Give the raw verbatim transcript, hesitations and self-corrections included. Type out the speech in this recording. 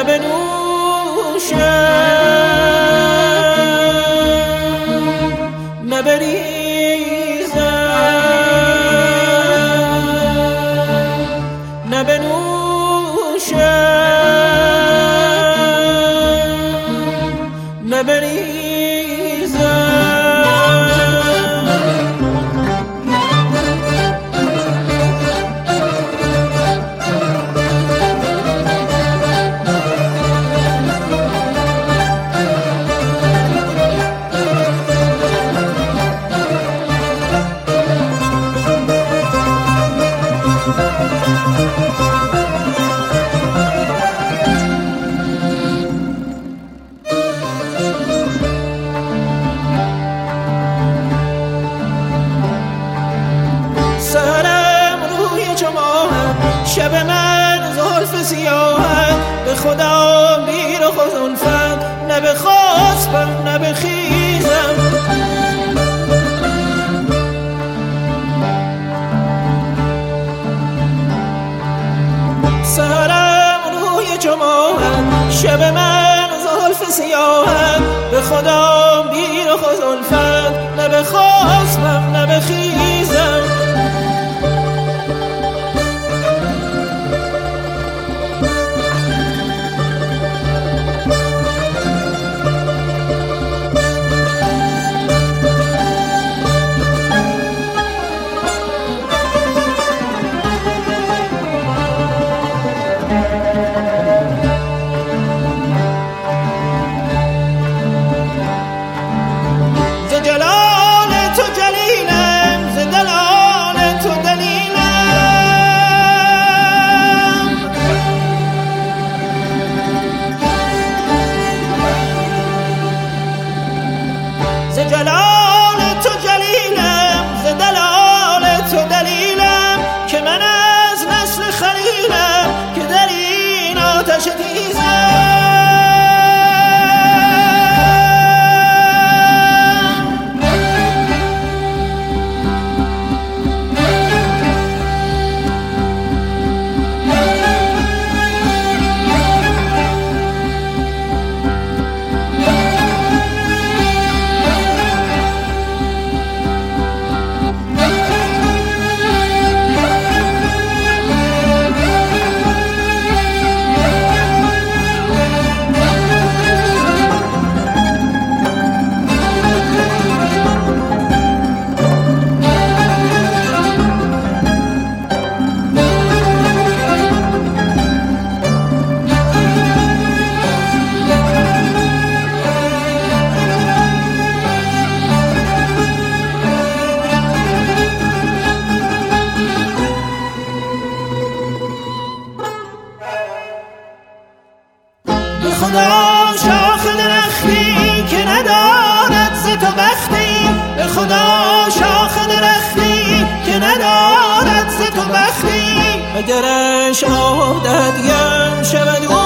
نه بنوشم نه بریزم نه بنوشم نه بریزم. شب من زلف سیاهت به خدا میر و خزنفت نه به خواستم نه به خیزم. سهرم روی جماعت شب من زلف سیاهت به خدا میر و خزنفت نه به خواستم نه به خیزم. ز جلال تو جلیلم ز دلال تو دلیلم که من از نسل خلیلم که در این آتش تیزم. خدا شاخ درختی که ندارد ز تو بختی به خدا شاخ درختی که ندارد ز تو بختی اگرش عادت یم شود